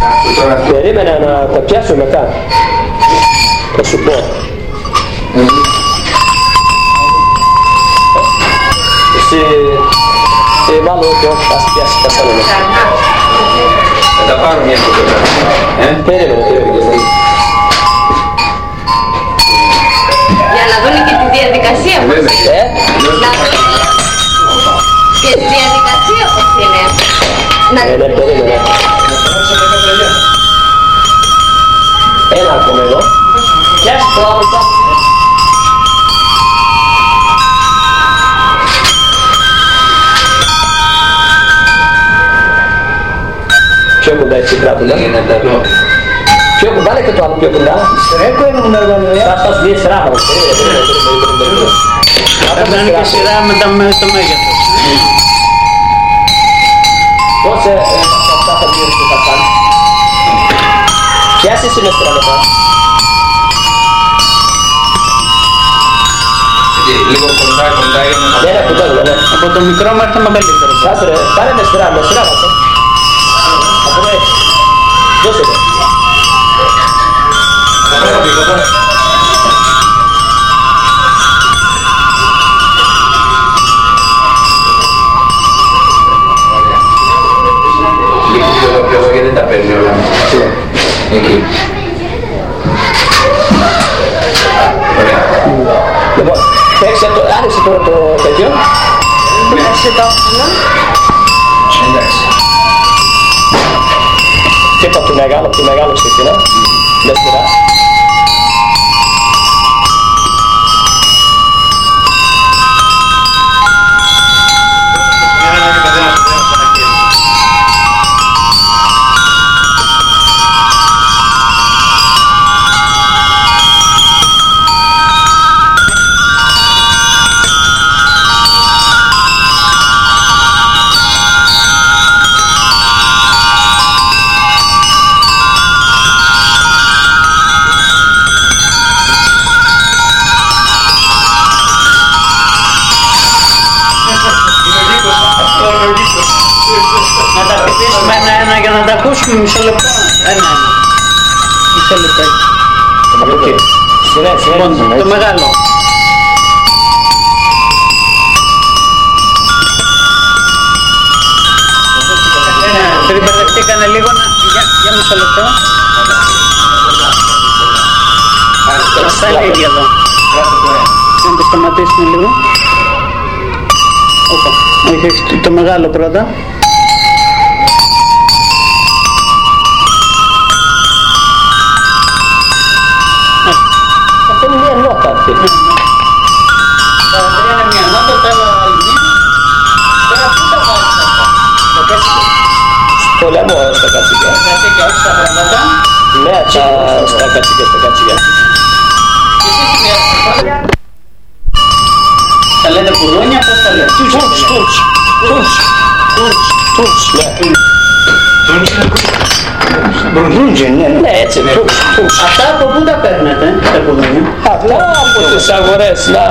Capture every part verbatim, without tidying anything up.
Περίμενα να τα πιάσω μετά. Θα σου πω. Εσύ, ε, μάλλον όχι, όχι, θα πιάσει τα σάλωνα. Θα τα πάρω μια φωτογραφία. Περίμενε, περίμενε. Για να δουν και τη διαδικασία πώς είναι. Ε? Να δουν και τη διαδικασία πώς είναι. Ε, ναι, περίμενε. Ένα ακόμα εδώ. Πιάσε το άλλο το. Πιο κοντά έτσι κράτουλα. Πιο κοντά, βάλε και το άλλο πιο κοντά. Σρέκο είναι μου εργαλείο. Θα σας βγει σειρά μας. Θα κάνει και σειρά με το μέγεθος. Πώς αυτά θα βγει που θα κάνει. Πιάσε εσύ με σειρά μετά. Λίγο κοντά, κοντά για να... Ναι, ναι, κοντά, ναι. Από το μικρό μέχρι το μεγαλύτερο. Κάτσε ρε, κάνε με σειρά, με σειρά μας. Από εδώ έτσι. Δώσε το. Γιατί δεν τα παίρνει όλα. Εκεί. Ωραία. Λοιπόν, παίξε το, άνοιξε τώρα το τέτοιο. Άνοιξε το όφωνο. Εντάξει. Και από το μεγάλο, από το μεγάλο ξεκινά. Με σειρά. Να τα χτυπήσουμε ένα-ένα για να τα ακούσουμε μισό λεπτό. Ένα-ένα. Μισό λεπτό. Από εκεί. Σειρά, σειρά. Λοιπόν, το μεγάλο. Τριμπερδευτήκανε λίγο να... Για, για μισό λεπτό. Αυτά είναι ίδια εδώ. Να το σταματήσουμε λίγο. Όπα. Όχι, όχι, το μεγάλο πρώτα. Αυτό είναι μια νότα αυτή. Τα τρία είναι μια νότα, τα άλλα άλλη μία. Τώρα πού τα βάζεις αυτά? Το κάτσικο. Στο λαιμό, στα κατσίκια. Γιατί και όχι στα πράγματα. Ναι, στα, στα κατσίκια, στα κατσίκια. Και τι σημαίνει αυτό? Τα λέτε κουδούνια, πώς τα λέτε? Τούνς, τούνς, τούνς, τούνς, τούνς, ναι. Μπουργκούτζι, ναι. Ναι, έτσι, τούνς, τούνς. Αυτά από πού τα παίρνετε, τα κουδούνια? Αυτά από τις αγορές, να...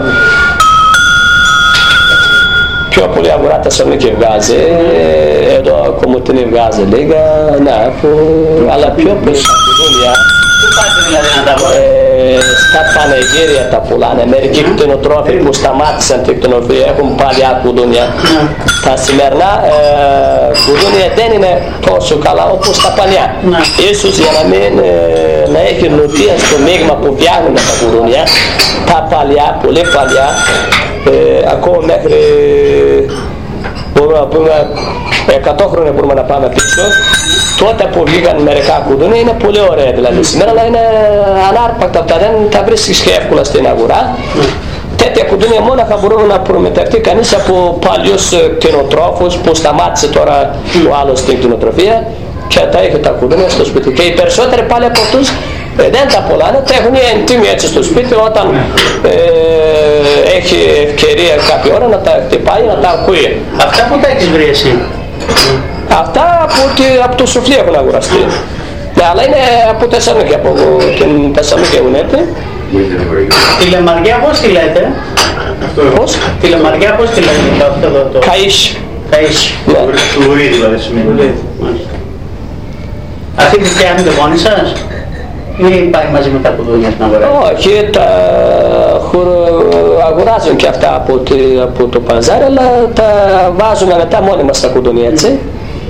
Πιο πολύ αγορά τα Θεσσαλονίκη βγάζει, εδώ Κομωτινή βγάζει λίγα, ναι, αλλά πιο πολύ τα κουδούνια. Πού πάτε δηλαδή να τα βρείτε? Στα πανεγύρια τα πουλάνε, μερικοί κτηνοτρόφοι που σταμάτησαν την κτηνοτροφία έχουν παλιά κουδούνια. Τα σημερινά ε, κουδούνια δεν είναι τόσο καλά όπως τα παλιά. Ίσως για να μην ε, να έχει νοοτεία στο μείγμα που φτιάχνουν τα κουδούνια, τα παλιά, πολύ παλιά, ε, ακόμα μέχρι μπορούμε να πούμε εκατό χρόνια μπορούμε να πάμε πίσω. Τότε που βγήκαν μερικά κουδούνια είναι πολύ ωραία δηλαδή σήμερα, αλλά είναι ανάρπακτα αυτά, δεν τα βρίσκεις και εύκολα στην αγορά. Τέτοια κουδούνια μόνο θα μπορούμε να προμηθευτεί κανείς από παλιούς κτηνοτρόφους που σταμάτησε τώρα ο άλλος στην κτηνοτροφία και τα έχει τα κουδούνια στο σπίτι. Και οι περισσότεροι πάλι από αυτούς ε, δεν τα πουλάνε, τα έχουν εντύμει έτσι στο σπίτι όταν ε, έχει ευκαιρία κάποια ώρα να τα χτυπάει, να τα ακούει. Αυτά που τα έχεις βρει εσύ? Αυτά από, από το σουφλί έχουν αγοραστεί. Ναι, αλλά είναι από Θεσσαλονίκη, από την Θεσσαλονίκη έχουν έρθει. Τη Λεμαριά πώς τη λέτε? Πώς? Τη Λεμαριά πώς τη λέτε αυτό εδώ το? Καΐσι. Καΐσι. Ναι. Λουρί δηλαδή σημαίνει. Αυτή τη φτιάχνετε μόνοι σας ή πάει μαζί με τα κουδούνια στην αγορά? Όχι, τα αγοράζουν και αυτά από, τη, από το παζάρι, αλλά τα βάζουμε μετά μόνοι μας τα κουδούνια, έτσι.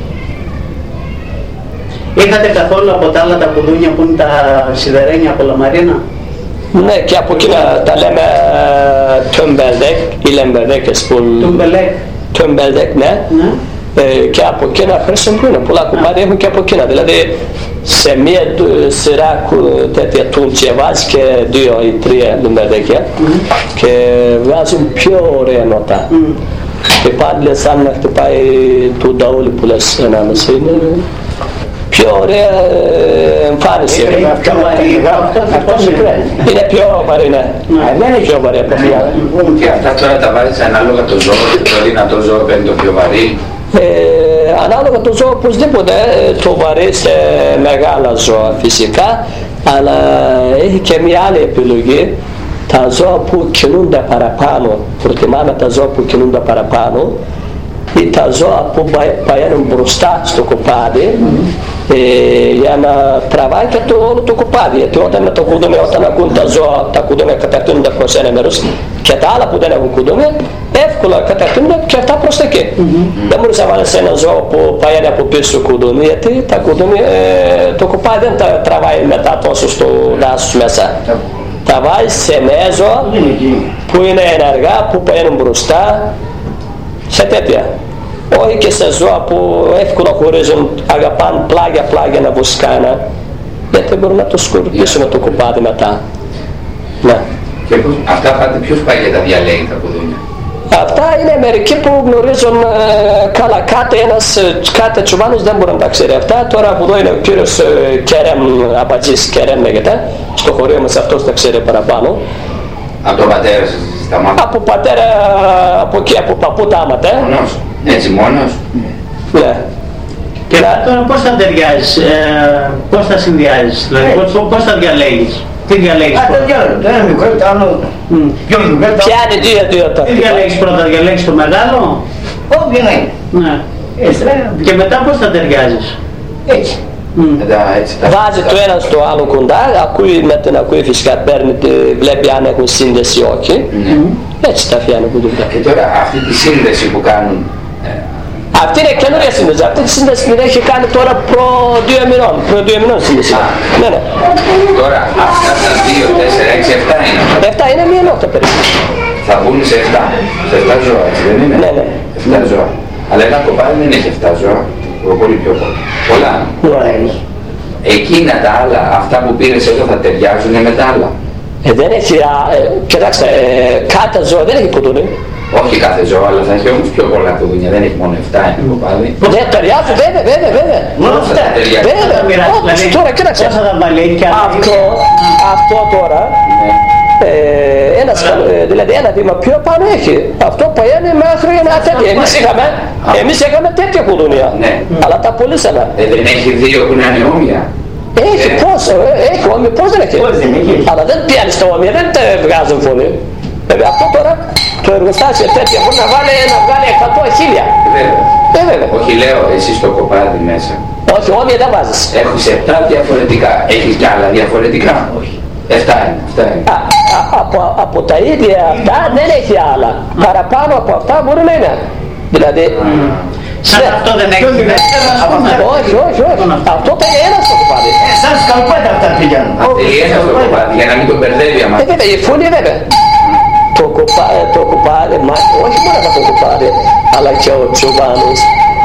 Είχατε καθόλου από τα άλλα τα κουδούνια που είναι τα σιδερένια από λαμαρίνα? Ναι, και από εκείνα τα λέμε τουμπελδεκ ή λεμπερδεκες που... Τουμπελεκ. Τουμπελδεκ, ναι. Ναι. Ε, και από εκείνα χρησιμοποιούν, πολλά κουμπάρια έχουν και από εκείνα. Δηλαδή σε μία σειρά τέτοια τούντσια βάζει και δύο ή τρία λεμπερδεκια mm. και βγάζουν πιο ωραία νότα. Mm. Και πάλι σαν να χτυπάει του νταούλι που λες ανάμεσα. Είναι πιο ωραία εμφάνιση. Είναι πιο βαρύ. Είναι πιο βαρύ, ναι. Δεν είναι πιο βαρύ από αυτά. Και αυτά τώρα τα βάζεις ανάλογα το ζώο, το δυνατό ζώο παίρνει το πιο βαρύ. Ε, ανάλογα το ζώο οπωσδήποτε το βαρύ σε μεγάλα ζώα φυσικά, αλλά έχει και μια άλλη επιλογή. Τα ζώα που κινούνται παραπάνω, προτιμάμε τα ζώα που κινούνται παραπάνω ή τα ζώα που πηγαίνουν μπροστά στο κοπάδι mm-hmm. ε, για να τραβάει και το, όλο το κοπάδι, γιατί όταν, με το κουδούνι, όταν ακούν τα ζώα, τα κουδούνια κατευθύνονται προς ένα μέρος και τα άλλα που δεν έχουν κουδούνια εύκολα κατευθύνονται και αυτά προς τα εκεί. Mm-hmm. Δεν μπορείς να βάλεις ένα ζώο που πηγαίνει από πίσω κουδούνι, γιατί τα κουδούνια, ε, το κοπάδι δεν τα τραβάει μετά τόσο στο δάσος μέσα. Mm-hmm. Τα βάζεις σε νέα ζώα που είναι ενεργά, που πηγαίνουν μπροστά, σε τέτοια. Όχι και σε ζώα που εύκολα χωρίζουν, αγαπάνε πλάγια πλάγια να βουσκάνε, γιατί μπορούν να το σκορπίσουν yeah. το κοπάδι μετά. Ναι. Και πώς, αυτά πάτε ποιος πάει και τα διαλέγει τα κουδούνια? Αυτά είναι μερικοί που γνωρίζουν ε, καλά. Κάθε ένας, κάθε τσουβάνος δεν μπορεί να τα ξέρει αυτά. Τώρα που εδώ είναι ο κύριος ε, Κέρεμ, Αμπατζής Κέρεμ λέγεται, στο χωρίο μας αυτός τα ξέρει παραπάνω. Από τον πατέρα σας τα μάθατε? Από πατέρα, από εκεί, από παππού τα άματε. Μόνος, έτσι μόνος. Ναι. Και τώρα πώς θα ταιριάζεις, ε, πώς θα συνδυάζεις, δηλαδή πώς, πώς θα διαλέγεις, τι διαλέγεις πρώτα? Το ένα μικρό, το άλλο πιο μικρό. Ποια είναι δύο δύο τα? Τι διαλέγεις πρώτα, διαλέγεις το μεγάλο? Όχι, ναι. Ναι. Και μετά πώς θα ταιριάζεις? Έτσι. Βάζει το ένα στο άλλο κοντά, ακούει με την ακούει φυσικά, παίρνει, βλέπει αν έχουν σύνδεση ή όχι. Έτσι τα φτιάχνει που δουλειά. Και τώρα αυτή τη σύνδεση που κάνουν, αυτή είναι καινούργια σύνδεση. Αυτή τη σύνδεση την έχει κάνει τώρα προ δύο μηνών. Προ δύο μηνών σύνδεση. Ναι, ναι. Τώρα αυτά τα δύο, τέσσερα, έξι, εφτά είναι. Εφτά είναι μία νότα περίπου. Θα βγουν σε εφτά. Σε εφτά ζώα, έτσι δεν είναι? Ναι, ναι. εφτά ζώα. Αλλά ένα κοπάδι δεν έχει εφτά ζώα. Πολύ πιο πολλά. Ναι. Εκείνα τα άλλα, αυτά που πήρες εδώ θα ταιριάζουν με τα άλλα. Ε, δεν έχει, α, ε, κοιτάξτε, ε, κάθε ζώο δεν έχει κουδούνι. Όχι κάθε ζώο, αλλά θα έχει όμως πιο πολλά κουδούνια, δεν έχει μόνο εφτά ένα κοπάδι. Δεν ταιριάζουν, βέβαια, βέβαια, βέβαια. Μόνο αυτά. Βέβαια, όχι, τώρα κοίταξε. Αυτό, αυτό τώρα, ε, ένας, ε, δηλαδή ένα βήμα πιο πάνω έχει. Αυτό πηγαίνει μέχρι ένα τέτοιο. Εμείς είχαμε, εμείς είχαμε τέτοια κουδούνια, ναι. Αλλά τα πουλήσαμε. Ε, δεν έχει δύο που να είναι όμοια? Έχει, ε. πώς, ε, έχει όμοια, πώς δεν έχει. Πώς δεν έχει. Αλλά δεν πιάνεις τα όμοια, δεν τα βγάζουν φωνή. Βέβαια αυτό τώρα, το εργοστάσιο τέτοια μπορεί να, βάλει, να βγάλει εκατό χίλια. Βέβαια. Ε, βέβαια. Όχι λέω, εσύ στο κοπάδι μέσα. Όχι, όμοια δεν βάζεις. Έχεις επτά διαφορετικά. Έχεις κι άλλα διαφορετικά? Όχι. Εφτά είναι, αυτά είναι. Α, α, από, από τα ίδια αυτά δεν έχει άλλα. Παραπάνω από αυτά μπορεί να είναι. Δηλαδή... Mm. Σαν αυτό δεν έχει δεύτερο? Όχι, όχι, όχι. Αυτό θα είναι ένα στο κοπάδι. Σαν σκαλπάτα αυτά πηγαίνουν. Αυτή ένα στο κοπάδι, για να μην τον μπερδεύει αμά. Ε, βέβαια, η φωνή βέβαια. Το κοπάδι, το κοπάδι, μα, όχι μόνο το κοπάδι, αλλά και ο τσουβάνος.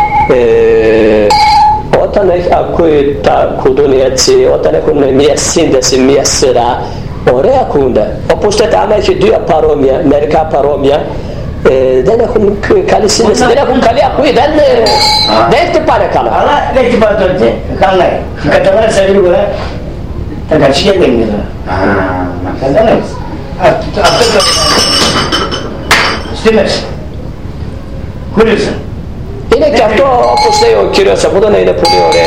Ε, όταν έχει, ακούει τα κουδούνια έτσι, όταν έχουν μια σύνδεση, μια σειρά, ωραία ακούνται. Όπως τότε άμα έχει δύο παρόμοια, μερικά παρόμοια, ε, δεν έχουν καλή σύνδεση, δεν έχουν καλή ακούει, δεν, δεν χτυπάνε καλά. Αλλά δεν χτυπάνε τότε, καλά. Καταλάβεις λίγο, ε, τα κατσίκια δεν είναι τώρα. Καταλάβεις. Αυτό το... Στη μέση. Χωρίσαν. Είναι και αυτό, όπως λέει ο κύριος Απούτονα, είναι πολύ ωραία,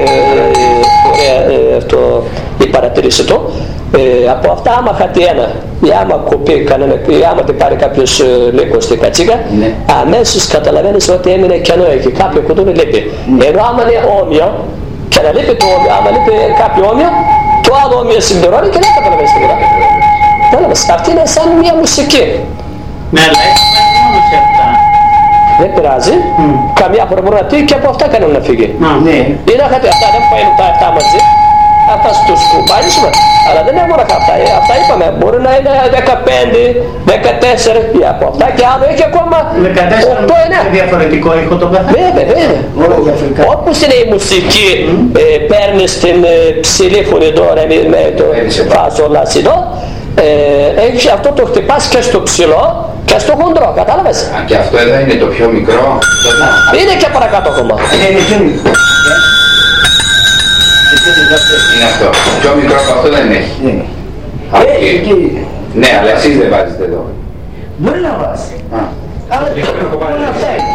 ωραία αυτό η παρατηρήση του. Ε, από αυτά άμα χατεί ένα ή άμα κοπεί κανένα, ή άμα την πάρει κάποιος λίγο στην κατσίκα, ναι. Αμέσως καταλαβαίνεις ότι έμεινε κενό εκεί, κάποιο κουδούνι λείπει. Ναι. Ενώ άμα είναι όμοιο, Και να λείπει το όμοιο, άμα λείπει κάποιο όμοιο, το άλλο όμοιο συμπληρώνει και δεν καταλαβαίνεις τίποτα. Κατάλαβες, αυτή είναι σαν μια μουσική. Ναι, αλλά έχει μόνο σε αυτά. Δεν πειράζει, mm. καμιά φορά μπορεί να πει και από αυτά κανένα να φύγει. Ναι. Είναι κάτι, αυτά δεν παίρνουν τα εφτά μαζί, αυτά στους κουμπάνισουμε, αλλά δεν είναι μόνο αυτά, αυτά είπαμε, μπορεί να είναι δεκαπέντε, δεκατέσσερα, ή από αυτά και άλλο έχει ακόμα οκτώ εννέα. Είναι διαφορετικό ήχο το καθένα. Βέβαια, βέβαια. Όπως είναι η μουσική, mm. ε, παίρνεις την ε, ψηλή φωνή τώρα με το φάσο λασινό, ε, έχεις αυτό το χτυπάς και στο ψηλό και στο χοντρό, κατάλαβες. Α, και αυτό εδώ είναι το πιο μικρό. Είναι και παρακάτω ακόμα. Είναι πιο μικρό. Είναι αυτό. Πιο μικρό από αυτό δεν έχει. Ναι, αλλά εσείς δεν βάζετε εδώ. Μπορεί να βάζει. Α. Αλλά δεν μπορεί να φταίει.